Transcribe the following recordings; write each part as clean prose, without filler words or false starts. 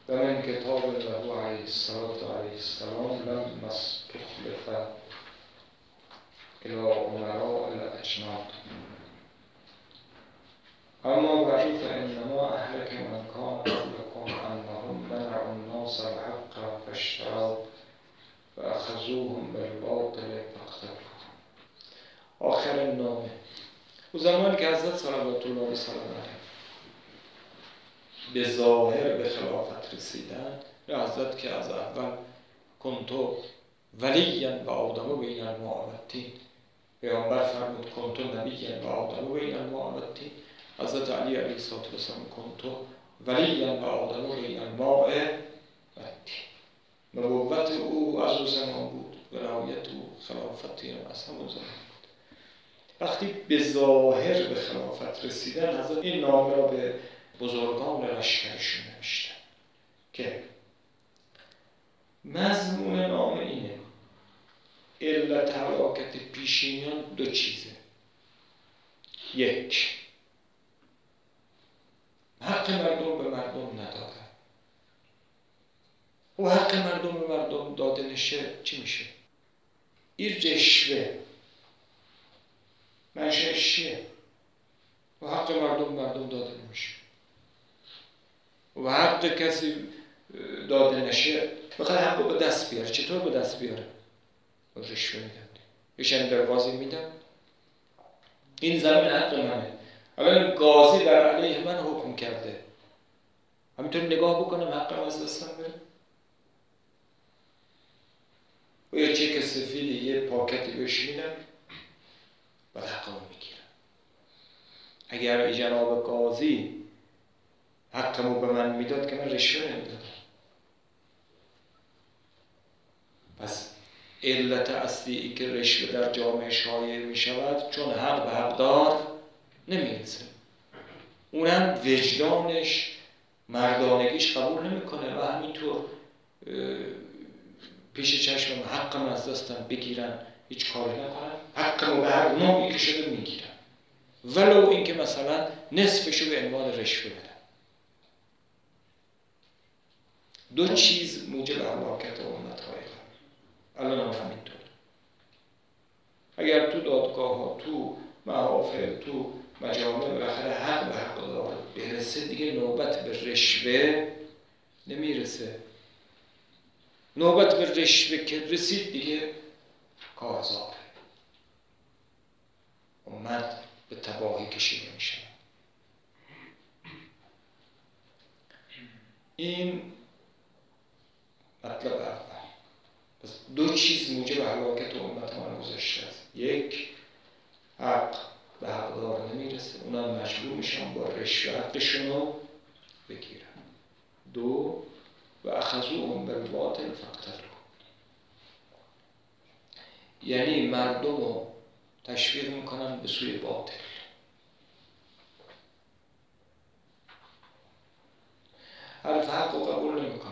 و من کتاب له علیه السلام لم تخلف الى امراء الاجناد. اما بعد فانما اهلك من كان قبلكم انهم منعوا الناس الحق فاشتروا فاخذوهم بالباطل فاقتلوا. آخر نامه. او زمانی که حضرت صلوات الله علیه به ظاهر به خلافت رسیدن، حضرت که از اول کنتو ولیا و آدم بین المعاودتین، پیامبر فرمود کنتو نبیا و آدم بین المعاودتین، حضرت علی علیه السلام کنتو ولیا و آدم بین الماء و التین. نبوت او از او زمان بود، ولایت او خلافتی از همون زمان بود. وقتی به ظاهر به خلافت رسیدن، حضرت این نامه را به بزرگان لشکرشون نوشتن که مضمون نامه اینه: علت هلاکت پیشینیان دو چیزه. یک، حق مردم به مردم ندادن. و حق مردم به مردم داده نشه چی میشه؟ این رشوه منشأش چیه؟ و حق مردم داده نمیشه. و حق کسی داده نشه بخواد حق رو به دست بیاره. چطور به دست بیاره؟ رشوه میدن، یه دربازی میدن، این زمین حق منه، الان قاضی بر علیه من حکم کرده، همینطور نگاه بکنم حقم از دستم بره؟ و یه چک سفیدی یه پاکتی بهش میدم و حقم میگیرم. اگر جناب قاضی حقمو به من میداد که من رشوه نمیدادم. پس علت اصلی ای که رشوه در جامعه شایع می شود چون حق به حقدار نمیرسه. اونم وجدانش مردانگیش قبول نمیکنه و همینطور پیش چشمم حقم از دستم بگیرن، هیچ کاری نکنن، حقمو به هر نوعی که شده میگیرن، ولو اینکه مثلا نصفشو به عنوان رشوه بدن. دو چیز موجب هلاکت امت های الان هم همینطور. اگر تو دادگاه ها، تو محافل، تو مجامع بالاخره حق به حقدار برسه، دیگه نوبت به رشوه نمیرسه. نوبت به رشوه که رسید دیگه کارزاره، امت به تباهی کشیده میشه. این مطلب اول. پس دو چیز موجب هلاکت امت ما گذشته است. یک، حق به حقدار نمیرسه، اونا مجبور میشن با رشوه حقشون رو بگیرن. دو، و اخذوهم بالباطل فاقتلوا، یعنی مردم رو تشویق میکنن به سوی باطل. حرف حق رو قبول نمیکنن،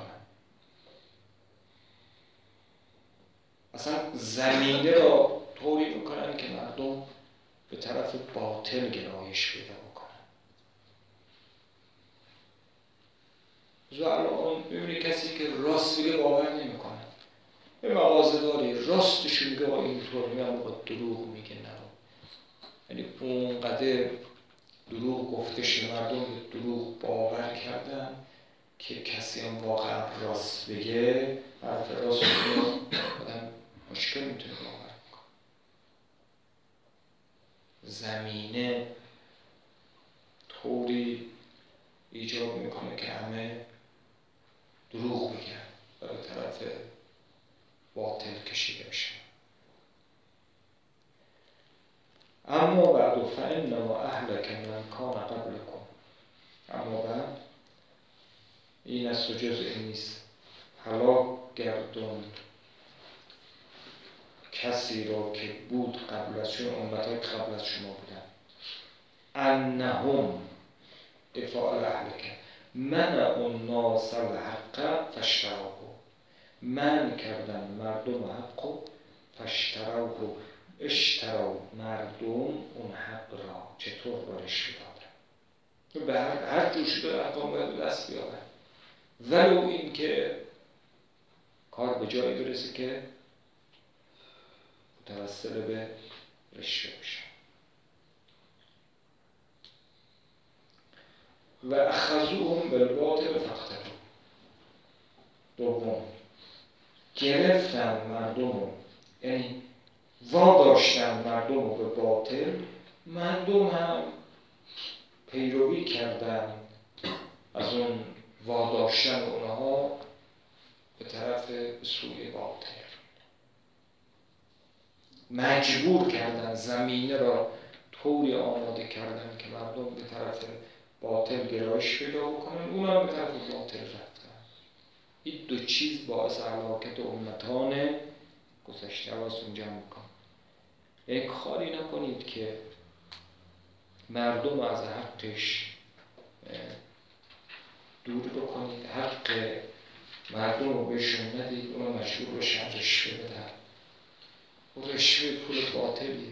اصلا زمینه را طوری میکنن که مردم به طرف باطل گرایش پیدا بکنن. الان ببینی کسی که راست میگه باور نمیکنه. یه مغازه‌داری راستشو میگه با اینطور میگه با دروغ میگه نه. یعنی اونقدر دروغ گفته شده، مردم به دروغ باور کردن که کسی هم واقعا راست بگه، حرف راست بگه، آدم مشکل میتونه باور کنه. زمینه طوری ایجاب میکنه که همه دروغ میگن و به طرف باطل کشیده میشه. اما بعد فانما اهلک من کان قبلکم، اما بعد این از جزء نیست، هلاک گردوند کسی را که بود قبل از شما، امتهای قبل از شما بودن. انهم افعال اهلک منع الناس الحق فاشتروه، من کردن مردم حق فاشتروه، اشتروا مردم اون حق را چطور با رشوه دادن. به هر جور شده حقا باید دست بیارن. ولو این که کار به جایی برسه که متوسل به رشوه بشه. و اخذوهم بالباطل فاقتدوا. دوم، گرفتن مردم، یعنی واداشتن مردم رو به باطل، مردم هم پیروی کردن از اون واداشتن اونها به طرف سوی باطل. مجبور کردن، زمینه را طوری آماده کردن که مردم به طرف باطل گرایش پیدا بکنن، اونا به طرف باطل رفتن. این دو چیز باعث هلاکت امتان گذشته. حواستون جمع کن. یک کاری نکنید که مردم از حقش دور بکنید، حق مردم رو بهشون ندید، اونا مجبور بشن رشوه بدن. و رشوه پول باطلیه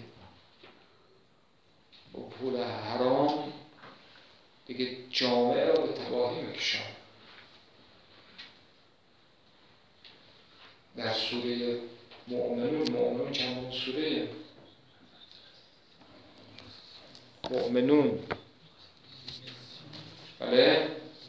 و پول حرام دیگه جامعه رو به تباهی میکشن. در سوره مؤمنون چند سوره؟ مؤمنون، بله،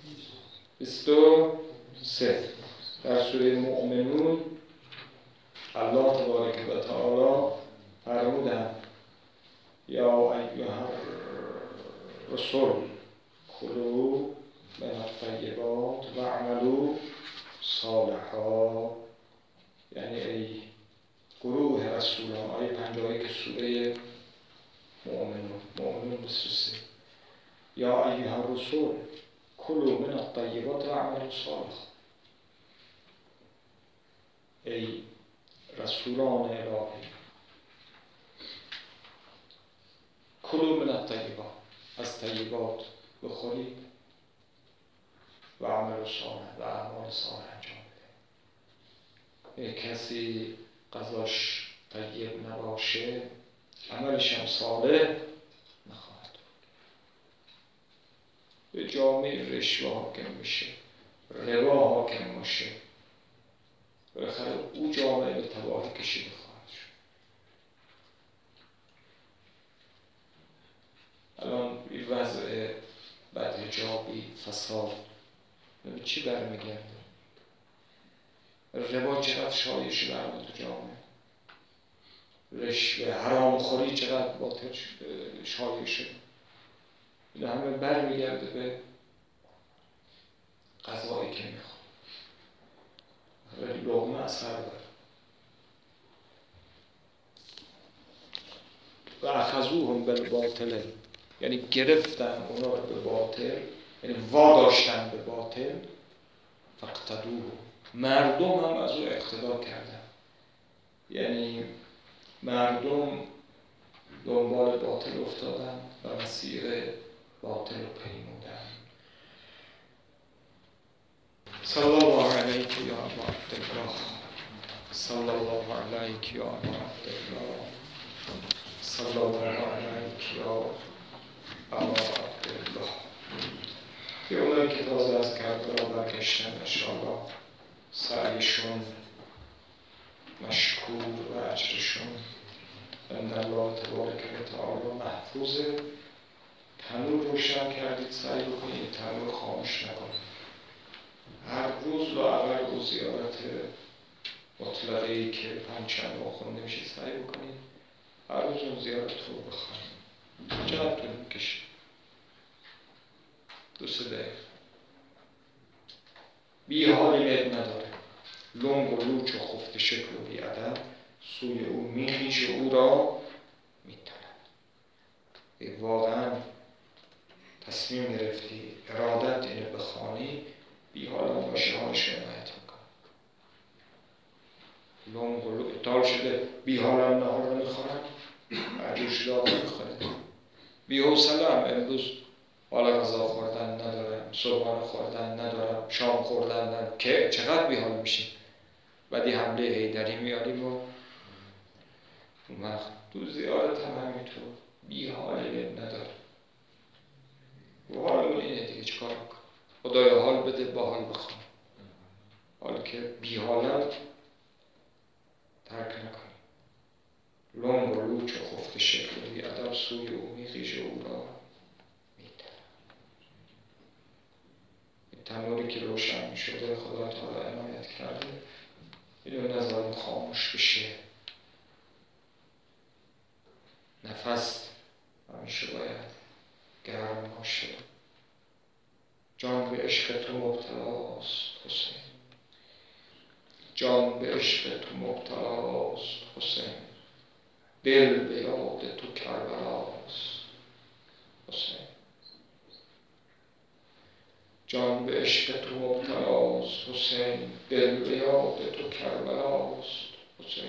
23. در سوره مؤمنون الله تبارک و تعالی فرمودن یا ایها الرسول کلوا من الطیبات و اعملوا صالحا. یعنی ای گروه رسولان، آیه 51 سوره مؤمنون 23. یا ایها الرسول کلوا من الطیبات و اعملوا صالحا. ای رسولان الهی، کلوا من الطیبات، از طیبات بخورید، و اعملوا صالحا، و اعمال صالح انجام بده. کسی غذاش طیب نباشه، عملش هم صالح نخواهد بود. به جامعه رشوه حاکم میشه، ربا حاکم میشه، بالاخره او جامعه به تباهی کشیده خواهد شد. الان این وضع بدحجابی، فساد به چی برمیگرده؟ ربا چقدر شایع برده تو جامعه، رشوه، حرام خوری چقدر باطل شایع شده. این همه برمیگرده به غذایی که میخواد، ولی لقمه اثر داره. و اخذوهم بالباطل، یعنی گرفتن اونا رو به باطل، یعنی واداشتن به باطل. فاقتدوه، مردم هم از او اقتدا کردن، یعنی مردم دنبال باطل افتادن و مسیر باطل رو پیمودن. صلی الله علیک یا ابا عبدالله، صلی الله علیک یا ابا عبدالله، صلی الله علیک یا ابا عبدالله. که اونایی که تازه از کربلا برگشتن انشاءالله سعیشون مشکور و اجرشون عند الله تبارک و تعالی محفوظه. تنور روشن کردید، سعی بکنید تنور خاموش نکنید. هر روز لااقل با زیارت مطلقه‌ای که 5 شنبه خونده میشه سعی بکنید هر روز اون زیارت رو بخواهید. چقدر طول میکشه؟ 2-3 دقیقه. بی حالی مد نداره، لنگ و لوچ و خفت شکل و بی ادب سوی او میخیش و او را میتند. واقعا تصمیم گرفتی ارادت اینو بخوانی، بی حالا باشه، حالش رو نهایت میکن. لنگ و لوچ اطال شده، بی حالا نهار رو میخورن، عجور شده آقا میخوره. بی حوصله هم امروز حالا غذا خوردن ندارم، صبحانه خوردن ندارم، شام خوردن ندارم، که چقدر بیحال میشیم. بعدی حمله حیدری میاریم و اون وقت تو زیارت هم همینطور بیحالی نداره. و حالمون اینه دیگه، چکار بکن؟ خدایا حال بده با حال بخوام. که بی حالت ترک نکنیم. لنگ و لوچ و خفت شکلی ادب سوی او میخیژ او را می‌درد. این تنوری که روشن می‌شده خدا تعالی عنایت کرده اینو نذاریم خاموش بشه. نفس همیشه باید گرم باشه. جان به عشق تو مبتلاست حسین، جان به عشق تو مبتلاست حسین، دل به یاد تو کربلاست حسین. جان به عشق تو مبتلاست حسین، دل به یاد تو کربلاست حسین.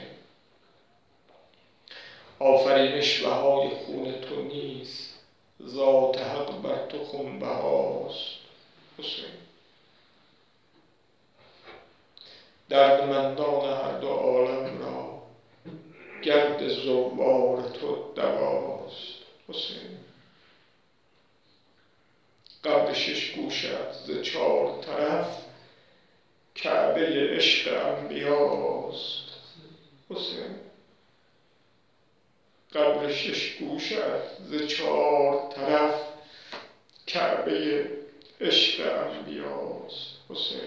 آفرینش بهای خون تو نیست، ذات حق بر تو خون بهاست حسین. دردمندان هر دو عالم را گرد زوار تو دواست حسین. قبر شش گوشت ز چار طرف کعبه عشق انبیاست حسین. قبر شش گوشت ز چار طرف کعبه عشق انبیاست حسین.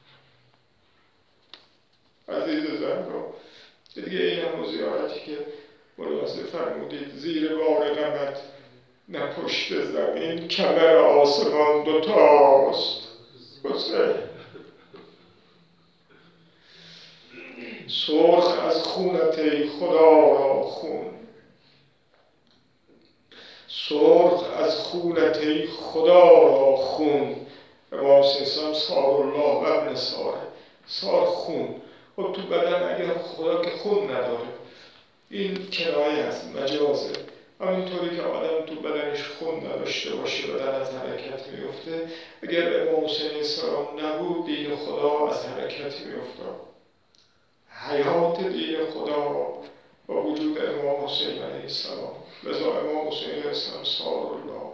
عزیز زهرا دیگه این همون زیارتی که ملاحظه فرمودید زیر بار غمت نه پشت زمین کمر آسمان دوتاست حسین. سرخ از خونت ای خدا را خون، سرخ از خونت ای خدا را خون. امام حسین سار الله و ابن ساره، سار خون. خب تو بدن اگر خدا که خون نداره این کنایه است، مجازه. همینطوری که آدم تو بدنش خون نداشته باشه بدن از حرکت میفته. اگر امام حسین السلام نبود دین خدا از حرکت میافتاد. حیات دین خدا با وجود امام حسین علیه السلام. لذا امام حسین علیه السلام سار الله.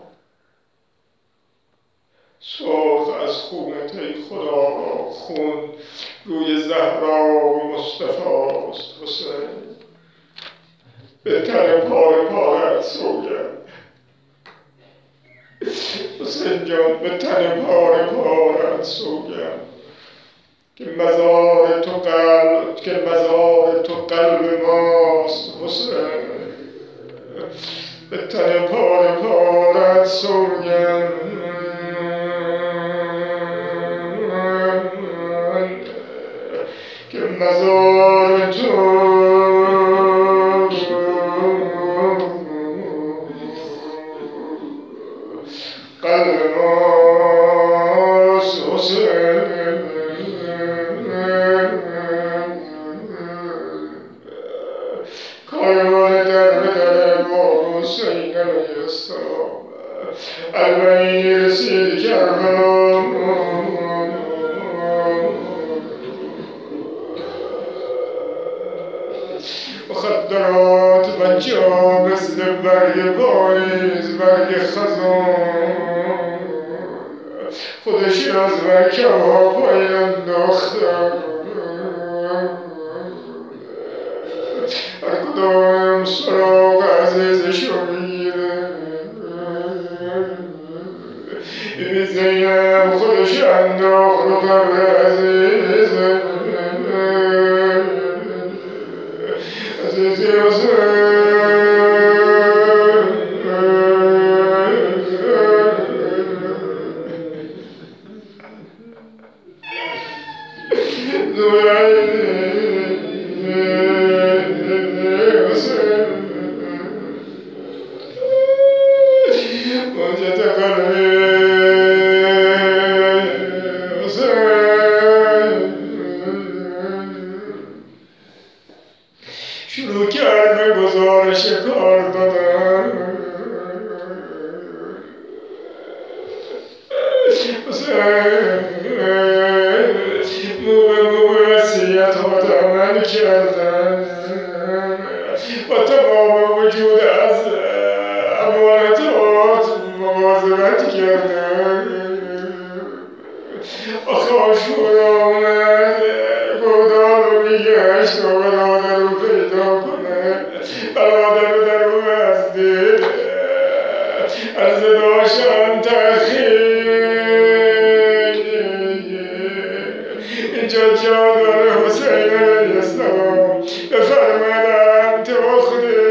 سرخ از خونت ای خدا را خون، روی زهرا و مصطفاست حسین. به تن پاره پارت سوگند حسین جان، به تن پاره پارت سوگند که مزار تو قلب ماست حسین. به تن پاره پارت سوگند که مزار تو قلب ماست حسین. کایان در به در ما حسین علیه السلام البنی رسید کربلا. مخدرات بچه ها مثل برگ پاییز برگ خزان خودش از برکه ها پایین انداختن. هر کدام سراغ عزیزشو میگیره. بی زینب خودش انداخت رو قبر عزیزه عزیزی حسین. شروع کرد به گزارش کار دادن. مو به مو وصیت ها عمل کردن و تمام وجود از امانتات مواظبت کردن. آخه آشورا آمد دیگه عشق و برادر رو پیدا کنه، برادر رو در رو وزده عرض داشتم تخیل اینجا جا داره حسین علیه السلام بفرمدم تخته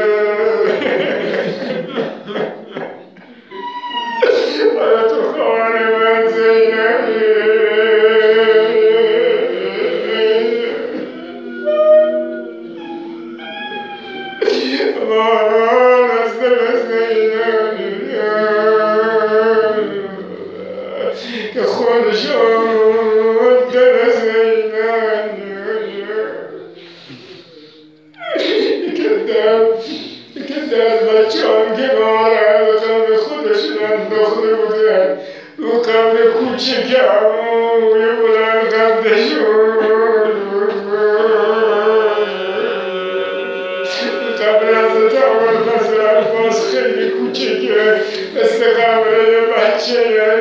آیا تو خواهر من زینبی مامان از دل زینبی که خودشون دل زینبی که در بچه هم که بارن رو قبل خودشون انداخته بودن رو قبل کوچکه همون بلند قدشون قبل حضرت ابوالفضل عباس خیلی کوچکه مثل قبره بچه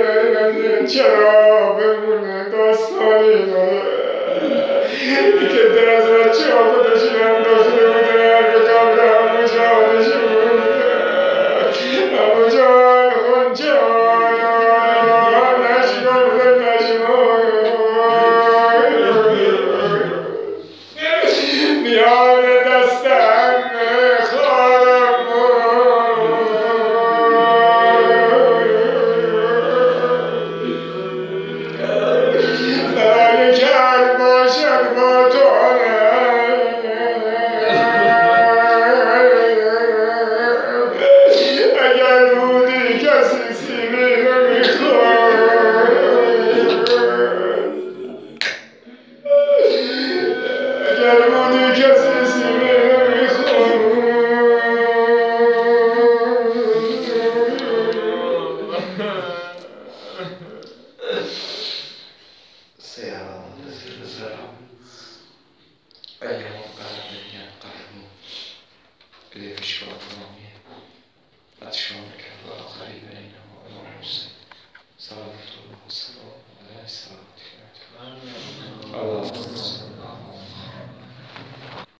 چرا بمونه داستانی داره که در از بچه ها خودشون انداخته بودن به قبر عمو جانشون عمو جان خونچه نشکافته نشمای میان دست عمه خالم اگه کرد باشد با تو اگر بودی کسی سیری نمیخواد اگر بودی کسی سیری نمیخواد سیران بزرم ایام قرار میگن قرمو لیش